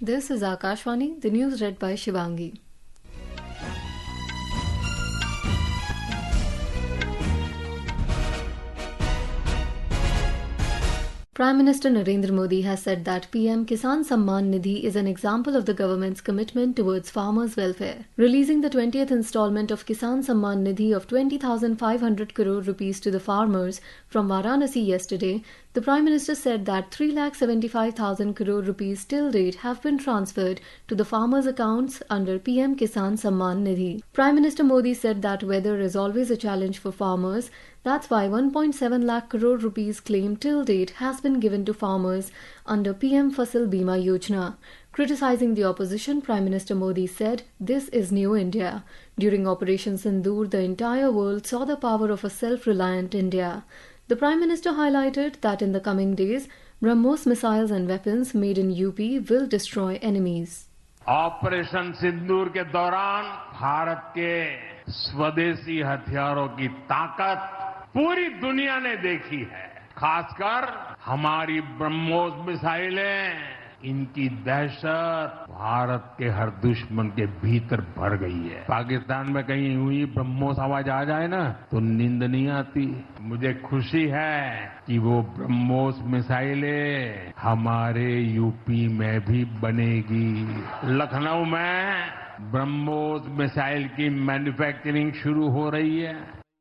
This is Akashvani, the news read by Shivangi. Prime Minister Narendra Modi has said that PM Kisan Samman Nidhi is an example of the government's commitment towards farmers' welfare. Releasing the 20th installment of Kisan Samman Nidhi of 20,500 crore rupees to the farmers from Varanasi yesterday, the Prime Minister said that 3,75,000 crore rupees till date have been transferred to the farmers' accounts under PM Kisan Samman Nidhi. Prime Minister Modi said that weather is always a challenge for farmers. That's why 1.7 lakh crore rupees claim till date has been given to farmers under PM Fasal Bima Yojana. Criticizing the opposition, Prime Minister Modi said, "This is New India." During Operation Sindoor, the entire world saw the power of a self-reliant India. The Prime Minister highlighted that in the coming days, BrahMos missiles and weapons made in UP will destroy enemies. Operation Sindoor के दौरान भारत के स्वदेशी हथियारों की ताकत पूरी दुनिया ने देखी है। खासकर हमारी ब्रह्मोस मिसाइलें, इनकी दहशत भारत के हर दुश्मन के भीतर भर गई है। पाकिस्तान में कहीं हुई ब्रह्मोस आवाज आ जाए ना तो नींद नहीं आती। मुझे खुशी है कि वो ब्रह्मोस मिसाइलें हमारे यूपी में भी बनेगी। लखनऊ में ब्रह्मोस मिसाइल की मैन्युफैक्चरिंग शुरू हो रही है।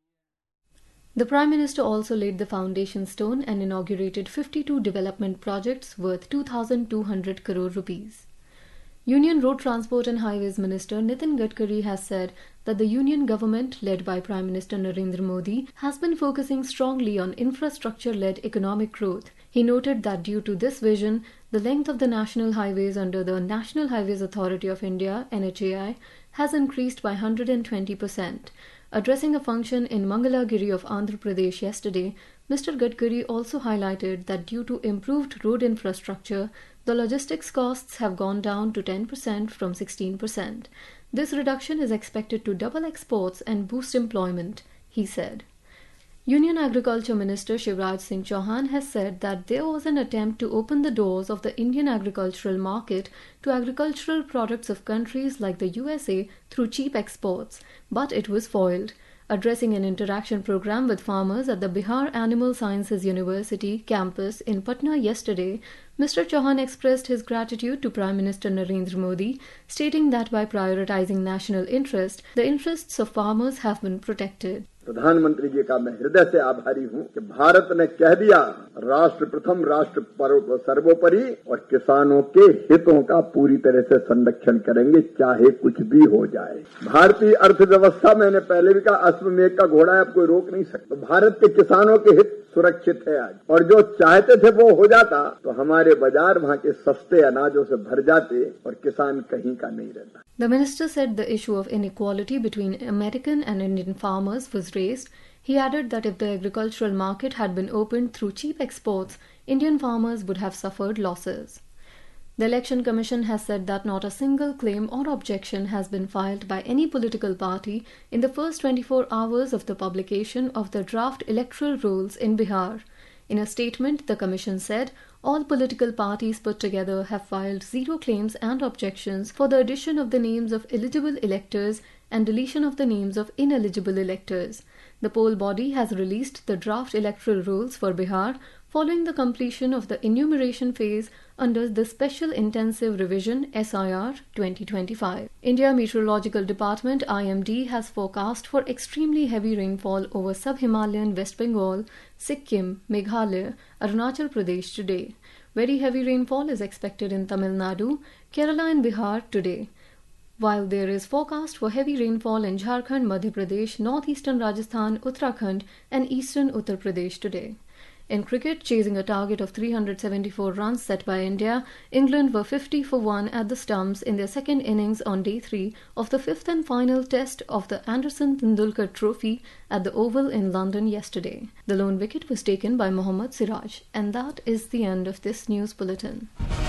The Prime Minister also laid the foundation stone and inaugurated 52 development projects worth 2,200 crore rupees. Union Road Transport and Highways Minister Nitin Gadkari has said that the Union government, led by Prime Minister Narendra Modi, has been focusing strongly on infrastructure-led economic growth. He noted that due to this vision, the length of the national highways under the National Highways Authority of India (NHAI) has increased by 120%. Addressing a function in Mangalagiri of Andhra Pradesh yesterday, Mr. Gadkari also highlighted that due to improved road infrastructure, the logistics costs have gone down to 10% from 16%. This reduction is expected to double exports and boost employment, he said. Union Agriculture Minister Shivraj Singh Chauhan has said that there was an attempt to open the doors of the Indian agricultural market to agricultural products of countries like the USA through cheap exports, but it was foiled. Addressing an interaction program with farmers at the Bihar Animal Sciences University campus in Patna yesterday, Mr. Chauhan expressed his gratitude to Prime Minister Narendra Modi, stating that by prioritizing national interest, the interests of farmers have been protected. प्रधानमंत्री जी का मैं हृदय से आभारी हूँ कि भारत ने कह दिया राष्ट्र प्रथम, राष्ट्र सर्वोपरि और किसानों के हितों का पूरी तरह से संरक्षण करेंगे, चाहे कुछ भी हो जाए। भारतीय अर्थव्यवस्था, मैंने पहले भी कहा, अश्वमेध का घोड़ा है, आप कोई रोक नहीं सकते। भारत के किसानों के हित सुरक्षित है आज, और जो चाहते थे वो हो जाता तो हमारे बाजार वहाँ के सस्ते अनाजों से भर जाते और किसान कहीं का नहीं रहता। The minister said the issue of inequality between American and Indian farmers was raised. He added that if the agricultural market had been opened through cheap exports, Indian farmers would have suffered losses. The Election Commission has said that not a single claim or objection has been filed by any political party in the first 24 hours of the publication of the draft electoral rolls in Bihar. In a statement, the Commission said all political parties put together have filed 0 claims and objections for the addition of the names of eligible electors and deletion of the names of ineligible electors. The poll body has released the draft electoral rolls for Bihar following the completion of the enumeration phase under the Special Intensive Revision SIR 2025. India Meteorological Department IMD has forecast for extremely heavy rainfall over sub-Himalayan West Bengal, Sikkim, Meghalaya, Arunachal Pradesh today. Very heavy rainfall is expected in Tamil Nadu, Kerala and Bihar today, while there is forecast for heavy rainfall in Jharkhand, Madhya Pradesh, northeastern Rajasthan, Uttarakhand and eastern Uttar Pradesh today. In cricket, chasing a target of 374 runs set by India, England were 50 for 1 at the stumps in their second innings on day 3 of the 5th and final test of the Anderson Tendulkar Trophy at the Oval in London yesterday. The lone wicket was taken by Mohammad Siraj. And that is the end of this news bulletin.